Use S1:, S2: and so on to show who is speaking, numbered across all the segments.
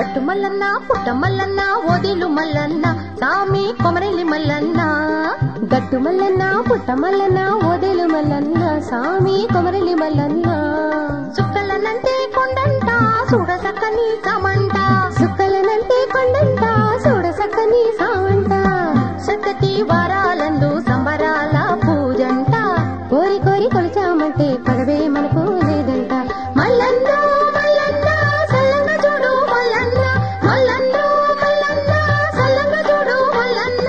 S1: గట్టు మల్లన్న పుట్ట మల్లన్న ఓదిలు మల్లన్న సామి కొమరెల్లి మల్లన్న
S2: గట్టు మల్లన్న పుట్ట మల్లన్న ఓదేలు మల్లన్న సామి కొమరెల్లి మల్లన్న
S1: సుక్కలనంటే కొండంట చూడ సక్కని సమంట
S2: సుక్కలనంటే కొండంట చూడ సక్కని సామంట
S1: సక్కటి వారాలందు సంబరాల పూజంట
S2: కోరి కోరి కొలిచామంటే పదవే మనకు లేదంట
S1: మల్లన్న మల్లన్న సల్లంగా చూడు మల్లన్న మల్లన్న మల్లన్న సల్లంగా చూడు మల్లన్న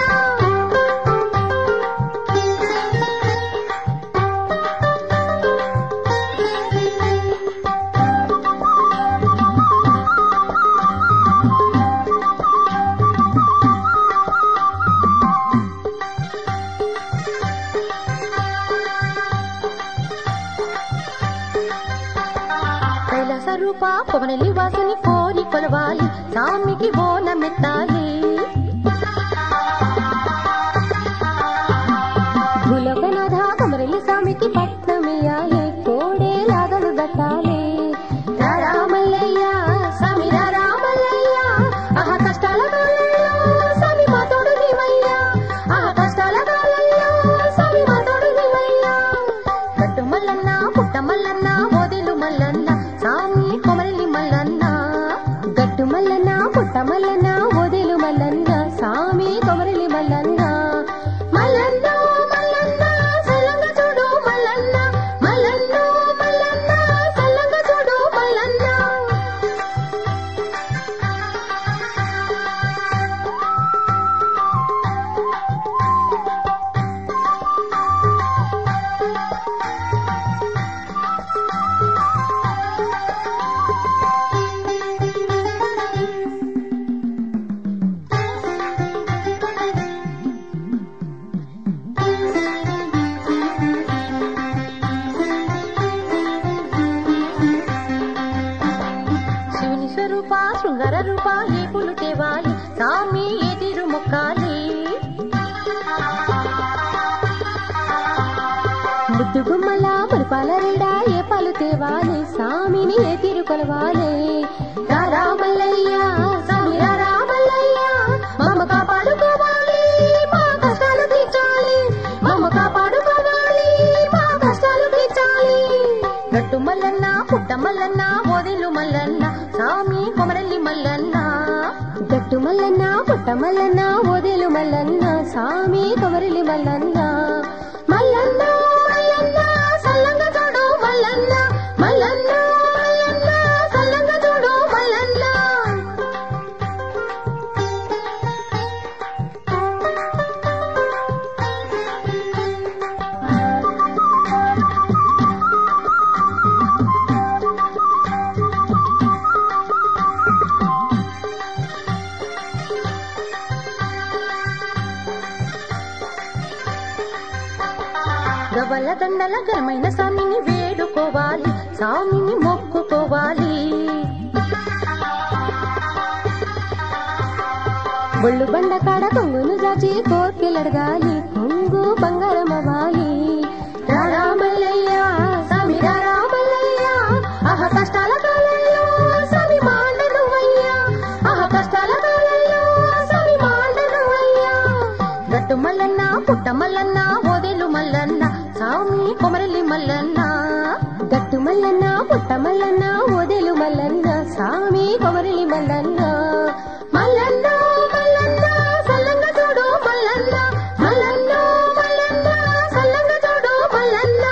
S1: కైలాస రూప కొమరెల్లి వాసుని కోరి కొలవాలి సామికి బోనమెత్తాలి
S2: భూలోకనాథ కొమరెల్లి స్వామికి పట్నమియాలి కోడే లాగలు దట్టాలి
S1: రామల్లయ్య స్వామి రామల్లయ్య ఆహ కష్టాల కాలంలో స్వామి మా తోడు నీవయ్యా ఆహ కష్టాల కాలంలో స్వామి మా తోడు నీవయ్యా గట్టు మల్లన్న పుట్ట మల్లన్న ఓదిలు మల్లన్న సామి కొమరెల్లి మల్లన్న
S2: గట్టు మల్లన్న పుట్ట మల్లన్న ఓదేలు మల్లన్న సామి కొమరెల్లి మల్లన్న
S1: మల్లన్న మల్లన్న సల్లంగా చూడు మల్లన్న మల్లన్న మల్లన్న సల్లంగా చూడు మల్లన్న శివుని స్వరూప శృంగార రూప ఏ పులు తేవాలి సామి ఏ తీరు మొక్కాలి
S2: ముద్దు గుమ్మల మురిపాల రీడా ఏ పాలు తేవాలి సామిని ఏ తీరు కొలవాలి
S1: రామల్లయ్య స్వామి రామల్లయ్య మమ్మ కాపాడుకోవాలి మా కష్టాలు తీర్చాలి మమ్మ కాపాడుకోవాలి మా కష్టాలు తీర్చాలి గట్టు మల్లన్న పుట్ట మల్లన్న ఓదిలు మల్లన్న సామి కొమరెల్లి మల్లన్న
S2: గట్టు మల్లన్న పుట్ట మల్లన్న ఓదేలు మల్లన్న సామి కొమరెల్లి మల్లన్న
S1: మల్లన్న మల్లన్న సల్లంగా చూడు మల్లన్న మల్లన్న మల్లన్న సల్లంగా చూడు మల్లన్న గవల దండల ఘనమైన స్వామిని వేడుకోవాలి స్వామిని మొక్కుకోవాలి
S2: ఒళ్ళు బండ కాడ కొంగును జాచి కోర్కెలడగాలి కొంగు బంగారం అవ్వాలి
S1: రామల్లయ్య స్వామి రామల్లయ్య ఆహ కష్టాల కాలంలో స్వామి మాండనువయ్యా ఆహ కష్టాల కాలంలో స్వామి మాండనువయ్యా గట్టు మల్లన్న పుట్ట మల్లన్న ఓదేలు మల్లన్న స్వామి కొమరెల్లి మల్లన్న
S2: గట్టు మల్లన్న పుట్ట మల్లన్న ఓదేలు మల్లన్న సామి కొమరెల్లి మల్లన్న
S1: మల్లన్న మల్లన్న సల్లంగా చూడు మల్లన్న మల్లన్న మల్లన్న సల్లంగా చూడు మల్లన్న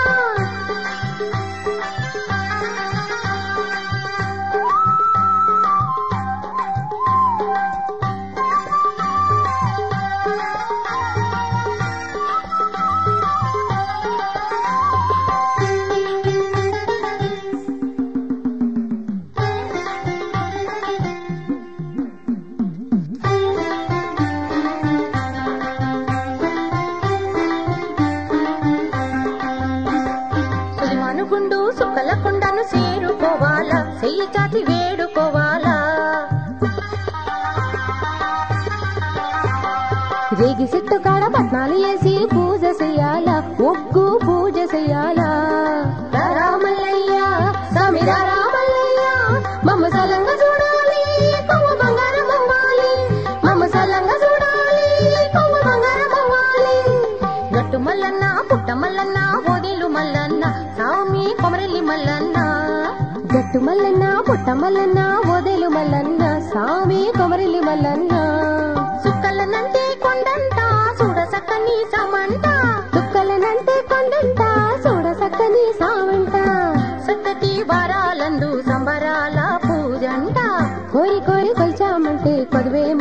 S1: సులిమానుగుండు సుక్కల కొండను చేరుకోవాలా చెయ్యి చాచి వేడుకోవాలా
S2: రేగి చెట్టు కాడ పట్నాలు వేసి పూజ చెయ్యాల ఒగ్గు పూజ చెయ్యాలా
S1: రామల్లయ్య స్వామి రామల్లయ్య మమ్మ సలంగా చూడాలి
S2: మల్లన్న పుట్ట మల్లన్న ఓదేలు మల్లన్న సామి కొమరిల్లి మల్లన్న
S1: సుక్కలనంటే కొండంట చూడ సక్కని సమంట
S2: చుక్కలనంటే కొండంట చూడ సక్కని సామంట
S1: సత్తటి వారాలందు సంబరాల పూజంట
S2: కోరి కోరి కొలిచామంటే కొదువే